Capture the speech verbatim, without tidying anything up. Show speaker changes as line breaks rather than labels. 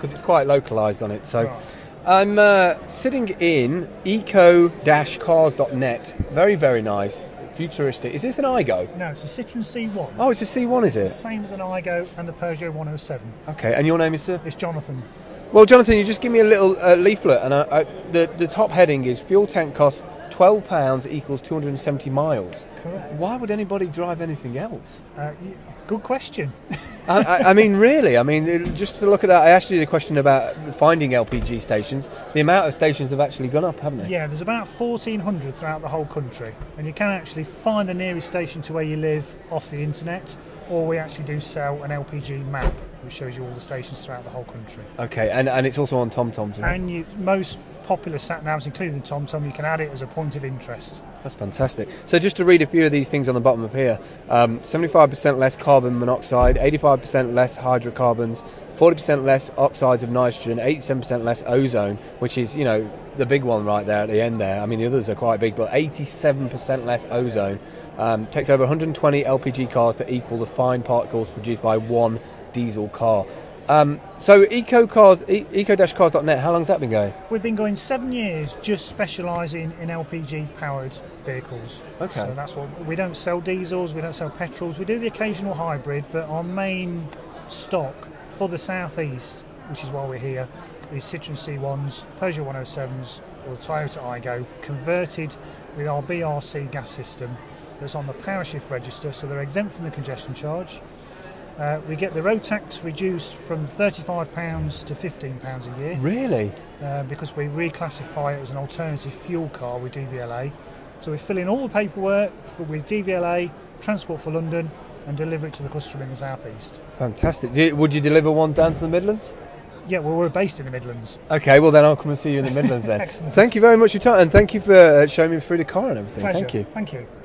because it's quite localised on it. So
Right.
I'm uh, sitting in eco dash cars dot net. Very, very nice. Futuristic. Is this an Igo?
No, it's a Citroen C one.
Oh, it's a C one, is
It's the
it?
same as an Igo and the Peugeot one oh seven.
Okay, and your name is, sir?
It's Jonathan.
Well, Jonathan, you just give me a little uh, leaflet, and uh, uh, the, the top heading is fuel tank cost twelve pounds equals two hundred seventy miles.
Correct.
Why would anybody drive anything else?
Uh, y- good question.
I, I, I mean, really, I mean, it- just to look at that, I asked you the question about finding L P G stations. The amount of stations have actually gone up, haven't they?
Yeah, there's about fourteen hundred throughout the whole country, and you can actually find the nearest station to where you live off the internet, or we actually do sell an L P G map which shows you all the stations throughout the whole country.
Okay, and, and it's also on TomToms, isn't it?
And you, most popular sat navs, including the TomTom, you can add it as a point of interest.
That's fantastic. So just to read a few of these things on the bottom of here, um, seventy-five percent less carbon monoxide, eighty-five percent less hydrocarbons, forty percent less oxides of nitrogen, eighty-seven percent less ozone, which is, you know, the big one right there at the end there. I mean, the others are quite big, but eighty-seven percent less ozone. Um, takes over one hundred twenty L P G cars to equal the fine particles produced by one diesel car. Um, so eco cars, e- eco dash cars dot net, how long's that been going?
We've been going seven years just specialising in L P G powered vehicles.
Okay.
So that's what we don't sell diesels, we don't sell petrols, we do the occasional hybrid, but our main stock for the southeast, which is why we're here, is Citroen C ones, Peugeot one oh sevens or Toyota Igo converted with our B R C gas system that's on the power shift register, so they're exempt from the congestion charge. Uh, we get the road tax reduced from thirty-five pounds to fifteen pounds a year.
Really?
Uh, because we reclassify it as an alternative fuel car with D V L A. So we fill in all the paperwork for, with D V L A, Transport for London, and deliver it to the customer in the southeast.
Fantastic. Do you, would you deliver one down to the Midlands?
Yeah, well, we're based in the Midlands.
Okay, well then I'll come and see you in the Midlands then.
Excellent.
Thank you very much for your time, and thank you for uh, showing me through the car and everything.
Pleasure.
Thank you.
Thank you.